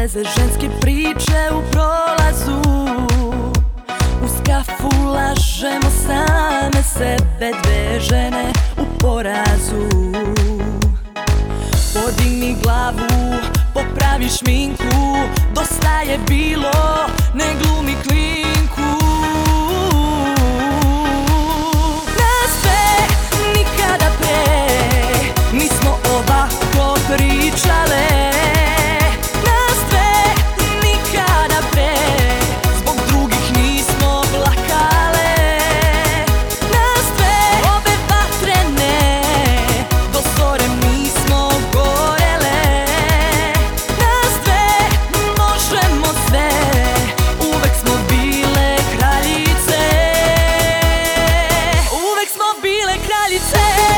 veze ženske priče u prolazu. Uz kafu lažemo same sebe, dve žene u porazu. Podigni glavu, popravi šminku, dosta je bilo, ne glumi klinku. Nas dve nikada pre nismo ovako pričale. Nas dve nikada pre zbog drugih nismo plakale. Nas dve obe vatrene do zore nismo gorele. Nas dve možemo sve, uvek smo bile kraljice. Uvek smo bile kraljice.